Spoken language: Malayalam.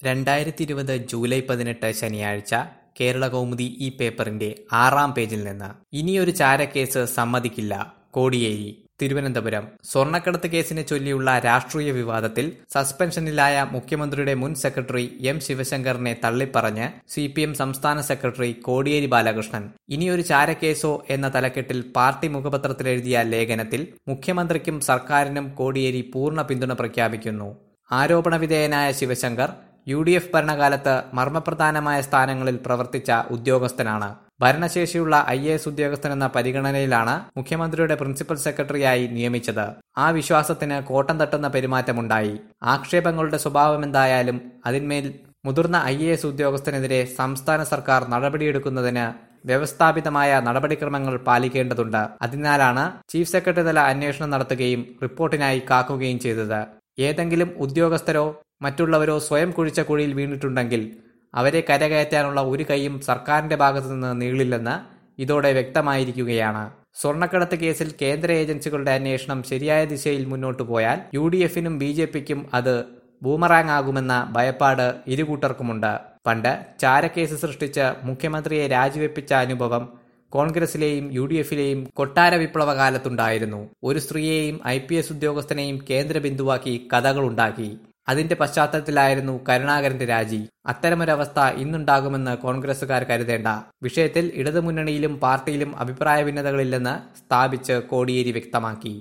2020 ജൂലൈ 18 ശനിയാഴ്ച കേരളകൗമുദി ഈ പേപ്പറിന്റെ 6-ാം പേജിൽ നിന്ന് ഇനിയൊരു ചാരക്കേസ് സമ്മതിക്കില്ല കോടിയേരി. തിരുവനന്തപുരം. സ്വർണ്ണക്കടത്ത് കേസിനെ ചൊല്ലിയുള്ള രാഷ്ട്രീയ വിവാദത്തിൽ സസ്പെൻഷനിലായ മുഖ്യമന്ത്രിയുടെ മുൻ സെക്രട്ടറി എം ശിവശങ്കറിനെ തള്ളിപ്പറഞ്ഞ് സിപിഎം സംസ്ഥാന സെക്രട്ടറി കോടിയേരി ബാലകൃഷ്ണൻ. ഇനിയൊരു ചാരക്കേസോ എന്ന തലക്കെട്ടിൽ പാർട്ടി മുഖപത്രത്തിലെഴുതിയ ലേഖനത്തിൽ മുഖ്യമന്ത്രിക്കും സർക്കാരിനും കോടിയേരി പൂർണ്ണ പിന്തുണ പ്രഖ്യാപിക്കുന്നു. ആരോപണവിധേയനായ ശിവശങ്കർ UDF ഭരണകാലത്ത് മർമ്മപ്രധാനമായ സ്ഥാനങ്ങളിൽ പ്രവർത്തിച്ച ഉദ്യോഗസ്ഥനാണ്. ഭരണശേഷിയുള്ള IAS ഉദ്യോഗസ്ഥനെന്ന പരിഗണനയിലാണ് മുഖ്യമന്ത്രിയുടെ പ്രിൻസിപ്പൽ സെക്രട്ടറിയായി നിയമിച്ചത്. ആ വിശ്വാസത്തിന് കോട്ടം തട്ടുന്ന പെരുമാറ്റമുണ്ടായി. ആക്ഷേപങ്ങളുടെ സ്വഭാവമെന്തായാലും അതിന്മേൽ മുതിർന്ന IAS ഉദ്യോഗസ്ഥനെതിരെ സംസ്ഥാന സർക്കാർ നടപടിയെടുക്കുന്നതിന് വ്യവസ്ഥാപിതമായ നടപടിക്രമങ്ങൾ പാലിക്കേണ്ടതുണ്ട്. അതിനാലാണ് ചീഫ് സെക്രട്ടറി തല അന്വേഷണം നടത്തുകയും റിപ്പോർട്ടിനായി കാക്കുകയും ചെയ്തത്. ഏതെങ്കിലും ഉദ്യോഗസ്ഥരോ മറ്റുള്ളവരോ സ്വയം കുഴിച്ച കുഴിയിൽ വീണിട്ടുണ്ടെങ്കിൽ അവരെ കരകയറ്റാനുള്ള ഒരു കൈയും സർക്കാരിന്റെ ഭാഗത്തുനിന്ന് നീളില്ലെന്ന് ഇതോടെ വ്യക്തമായിരിക്കുകയാണ്. സ്വർണ്ണക്കടത്ത് കേസിൽ കേന്ദ്ര ഏജൻസികളുടെ അന്വേഷണം ശരിയായ ദിശയിൽ മുന്നോട്ടു പോയാൽ UDFനും BJPക്കും അത് ബൂമറാങ് ആകുമെന്ന ഭയപ്പാട് ഇരുകൂട്ടർക്കുമുണ്ട്. പണ്ട് ചാരക്കേസ് സൃഷ്ടിച്ച് മുഖ്യമന്ത്രിയെ രാജിവെപ്പിച്ച അനുഭവം കോൺഗ്രസിലെയും UDFിലെയും കൊട്ടാര വിപ്ലവ കാലത്തുണ്ടായിരുന്നു. ഒരു സ്ത്രീയെയും IPS ഉദ്യോഗസ്ഥനെയും കേന്ദ്ര ബിന്ദുവാക്കി കഥകളുണ്ടാക്കി. അതിന്റെ പശ്ചാത്തലത്തിലായിരുന്നു കരുണാകരന്റെ രാജി. അത്തരമൊരവസ്ഥ ഇന്നുണ്ടാകുമെന്ന് കോൺഗ്രസുകാർ കരുതേണ്ട. വിഷയത്തിൽ ഇടതുമുന്നണിയിലും പാർട്ടിയിലും അഭിപ്രായ ഭിന്നതകളില്ലെന്ന് സ്ഥാപിച്ച് കോടിയേരി വ്യക്തമാക്കി.